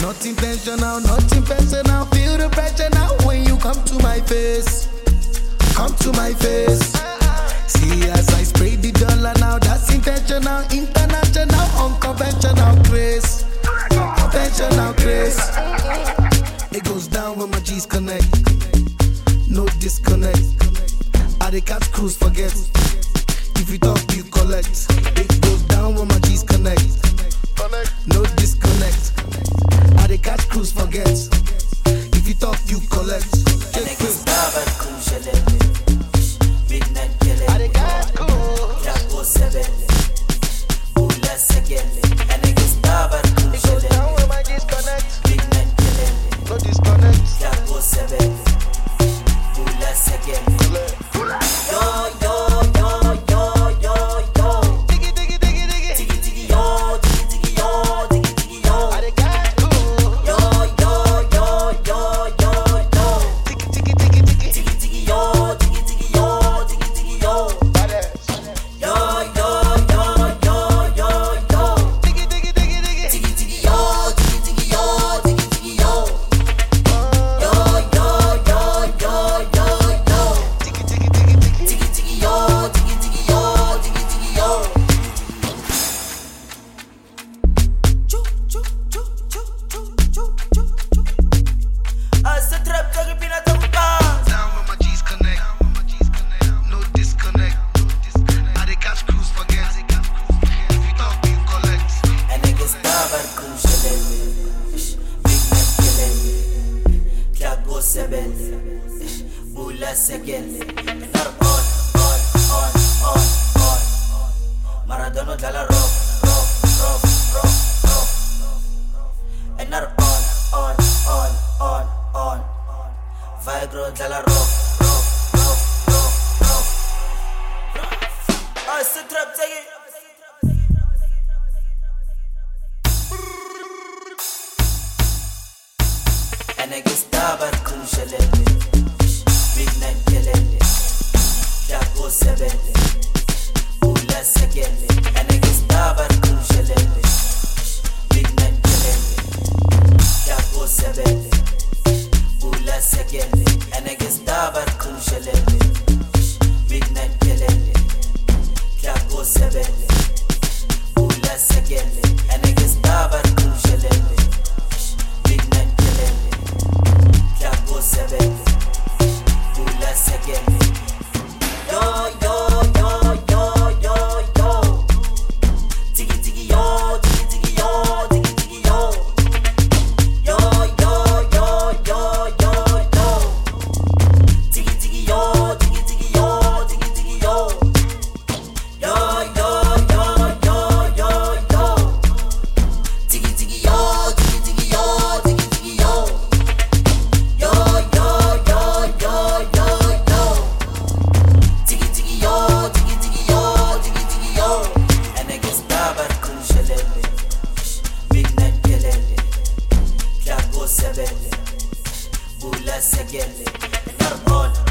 Not intentional, not impersonal. Feel the pressure now when you come to my face. Come to my face. See as I spray the dollar now, that's intentional, international, unconventional grace. Conventional grace. It goes down when my G's connect. No disconnect. I dey catch cruise, forget. If you talk, you collect. It goes down when my G's connect. No disconnect. I dey catch cruise, forget. If you talk, you collect. Maradona dalla rock, rock, rock, rock. And not on. Vigro dalla rock, rock. I sit trap take it. And I guess tabar kun shalele. Big night kelele. Jago sebele. Ula segele. And I guess tabar kun shalele. Big night kelele. Jago sebele. Ula segele. And I guess tabar kun shalele. Big night kelele. Jago sebele. Ula segele. And I guess tabar kun shalele. Big night kelele. Jago sebele. Ula segele. Yo. Tiki tiki yo. Tiki yo. Tiki yo. Yo. Tiki tiki yo. Tiki yo. Tiki yo. Yo. Tiki tiki yo. Tiki yo. Tiki yo. Yo. Tiki yo. Tiki yo. And I guess tabar kun shalele. Big night kelele. Jago sebele. Ula segele. And